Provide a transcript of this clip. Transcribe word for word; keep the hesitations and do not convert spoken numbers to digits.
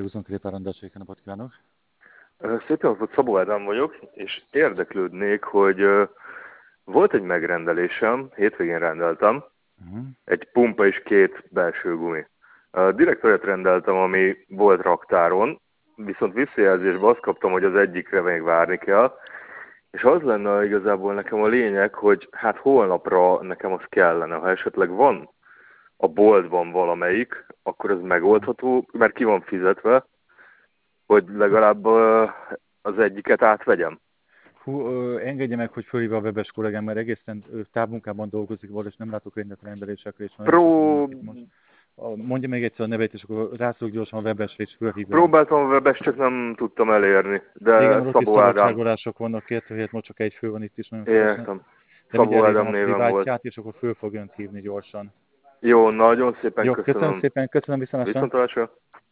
huszonkettő rendeltségek, napot kívánok! Szép napot, Szabó Ádám vagyok, és érdeklődnék, hogy uh, volt egy megrendelésem, hétvégén rendeltem, uh-huh. egy pumpa és két belső gumi. Uh, direkt olyat rendeltem, ami volt raktáron, viszont visszajelzésben azt kaptam, hogy az egyikre még várni kell, és az lenne igazából nekem a lényeg, hogy hát holnapra nekem az kellene, ha esetleg van a boltban valamelyik, akkor ez megoldható, mert ki van fizetve, hogy legalább uh, az egyiket átvegyem. Hú, ö, engedje meg, hogy fölhívja a webes kollégám, mert egészen ö, távmunkában dolgozik valós, és nem látok rendet rendelésekre. És Pró... most. Mondja még egyszer a nevét, és akkor rászólok gyorsan a webesre, és fölhívja. Próbáltam a webes, csak nem tudtam elérni, de igen, Szabó Ádám. vannak, kettő helyett most csak egy fő van itt is. Nagyon értem. Szabó Ádám néven volt. És akkor föl fog önt hívni gyorsan. Jó, nagyon szépen Jó, köszönöm. Köszönöm szépen, köszönöm viszontlátásra. Viszontlátásra.